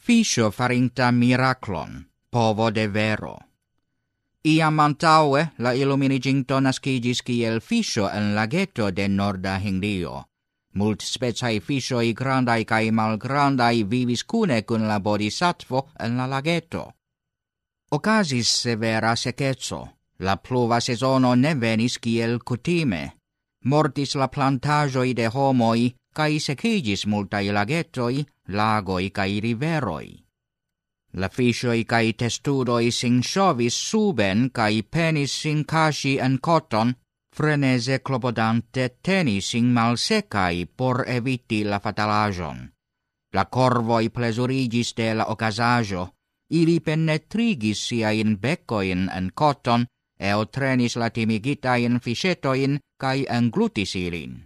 Fisio farinta miraclon, povo de vero. Iam antaue la illuminiginto nascigis kiel fisio en lageto de Norda Hindio. Mult speciae fisioi grandai cae malgrandai vivis cune cun la bodhisattvo en la lageto. Ocasis severa secezzo, la pluva sezono ne venis kiel cutime. Mortis la plantagioi de homoi, cae secigis multai lagetoi, lagoi cae riveroi. La fisioi cae testudoi sin shovis suben cae penis sin casi en coton, frenese clopodante tenis in malsecai por eviti la fatalagion. La corvoi plesurigis de la ocasajo, ili penetrigis siain beccoin en coton, eo trenis la timigitain fisetoin cae englutis ilin.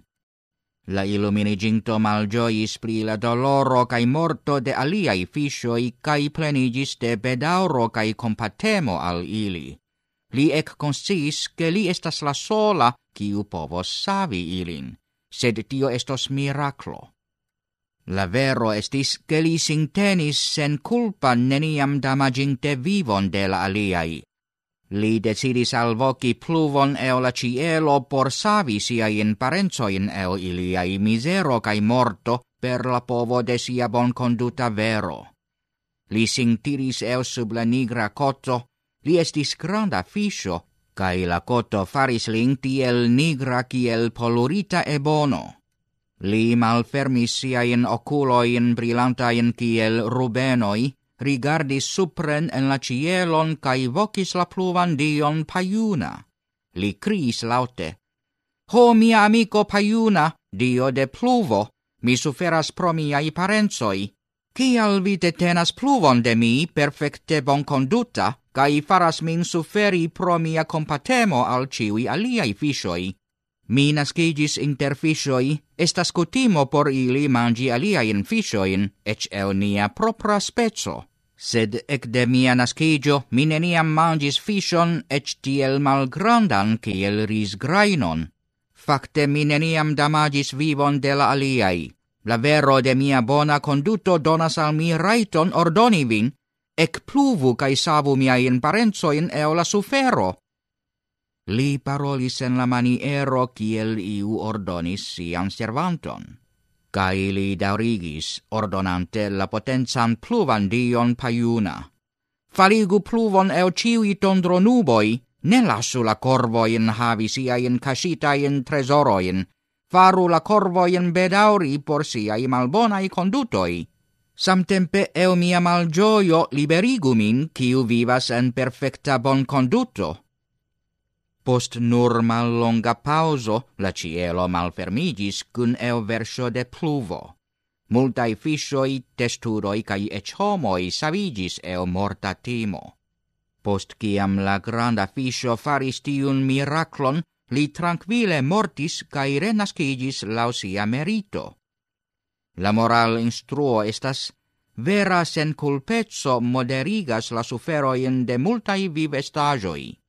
La illuminiginto malgiois pri la doloro cae morto de aliai fisioi cae plenigis de bedauro cae compatemo al ili. Li ec consciis che li estas la sola quiu povos savi ilin, sed tio estos miraclo. La vero estis che li sin tenis sen culpa neniam damaginte vivon de la aliai. Li decidis alvoci pluvon eo la cielo por savi siain parenzoin eo iliai misero cae morto per la povo de sia bon conduta vero. Li sin tiris eo sub la nigra coto, li estis granda fisio, cae la coto faris lin tiel nigra kiel polurita ebono. Li malfermis siain oculoin brillantain kiel rubenoi, rigardis supren en la cielon cae vocis la pluvan dion Paiuna. Li criis laute, "Ho mia amico Paiuna, dio de pluvo, mi suferas pro miai parenzoi. Cial vi detenas pluvon de mi perfecte bon conduta, cae faras min suferi pro mia compatemo al ciui aliai fisioi? Mi nascigis inter fisioi, estas cutimo por ili mangi aliain fisioin, ec el nia propra speco. Sed ec de mia nascigio mi neniam mangis fision ec tiel malgrandan kiel risgrainon. Facte mi neniam damagis vivon de la aliai. La vero de mia bona conduto donas al mi raiton ordoni vin, ec pluvu cae savu miain parenzoin eo la sufero." Li parolis en la maniero kiel iu ordonis sian servanton. Cae li daurigis, ordonante la potensan pluvan dion Paiuna. "Faligu pluvon eo ciui tondronuboi, ne lassu la corvoin havi siain casitain tresoroin, faru la corvoin bedauri por siai malbonai condutoi. Samtempe eo mia malgioio liberigu min, quiu vivas en perfecta bon conduto." Post nur mallonga pauso, la cielo malfermigis cun eo verso de pluvo. Multai fisioi, testudoi cae ec homoi savigis eo morta timo. Post ciam la granda fisio faris tiun miraclon, li tranquille mortis cae renascigis lau sia merito. La moral instruo estas, vera sen culpezzo moderigas la suferoin de multai vivestagioi.